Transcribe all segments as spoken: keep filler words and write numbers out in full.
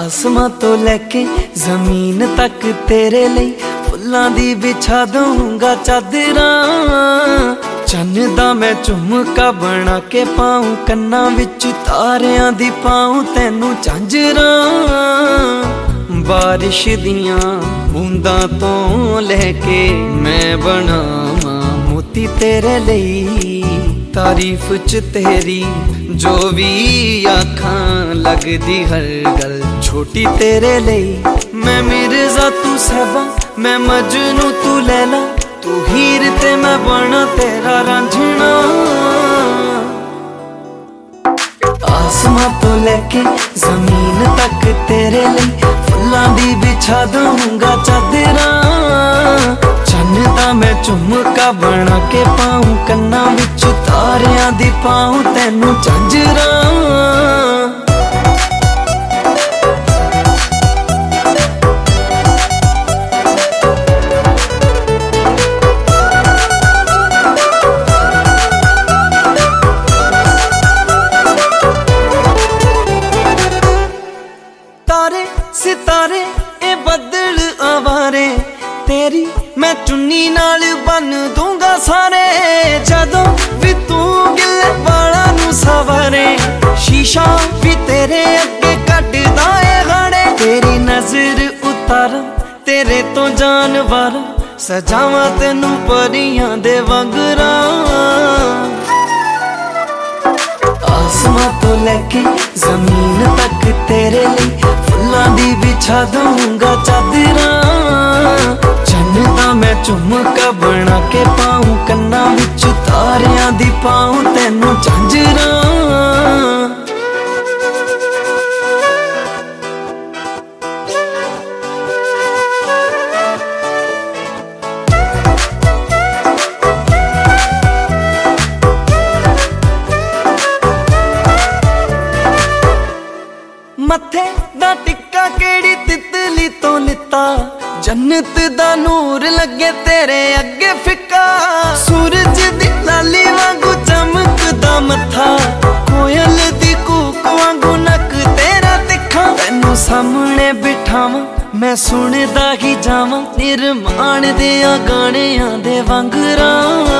आसमां तो लैके जमीन तक तेरे लिए फुल्लां दी बिछा दूंगा चादरां। चन्न दा मैं झुमका बना के पाऊं कन्नां विच तारियां दी पाऊं तैनू झांजरां। बारिश दियां बूंदां तो लैके मैं बनावां मोती तेरे लिए। तारीफ च तेरी जो भी आखां लगदी हर गल छोटी तेरे लिए। मैं मिर्जा तू सहबा मैं मजनू तू लैला, तू हीर ते मैं बना तेरा रांझना। आसमां तो लैके जमीन तक तेरे लिए फुल्लां दी बिछा दूंगा चादरां। चन्न दा मैं झुमका बना के पाऊं कन्नां विच तारियां दी पाऊं तैनू झांजरां। तारे सितारे ए बदल आवारे तेरी मैं चुन्नी नाल बन दूंगा सारे। जदों भी तू गिले वाला नू सवारे शीशा भी तेरे अगे कटदा ए गाड़े। तेरी नजर उतारा तेरे तो जानवर सजावां तैनू परियां दे वंगरां। आसमां तो लैके जमीन तक तेरे लिए फुल्लां दी बिछा दूंगा चादरां। चन्न दा मैं झुमका बना के पाऊं कन्नां विच तारियां दी पाऊं तैनू झांजरां। मथे दा टिक्का केड़ी तितली तो लिता, जन्नत दा नूर लगे तेरे अगे फिक्का। सूरज दी लाली वांगू चमकदा मथा, कोयल दी कूक वांगू नक तेरा तिखा। तैनू सामने बिठावां मैं सुनदा ही जावां निरमान दियां गाणियां दे वांगरां।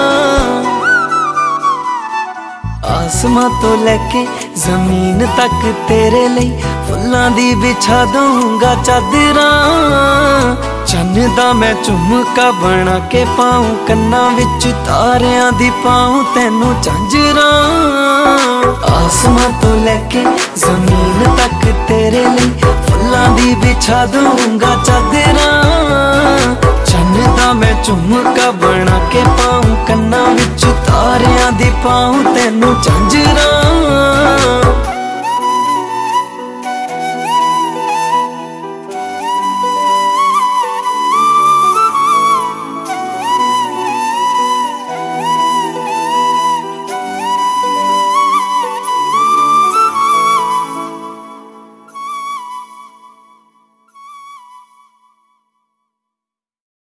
आसमां तो लैके जमीन तक तेरे लिए फुल्लां दी बिछा दूंगा चादरां। चन्न दा मैं झुमका बना के पाऊं कन्नां विच तारियां दी पाऊं तैनू झांजरां। आसमां तो लैके जमीन तक तेरे लिए फुल्लां दी बिछा दूंगा चादरां। चन्न दा मैं झुमका बना के पाऊं कन्नां विच तारियां दी पाऊं तैनू झांजरां।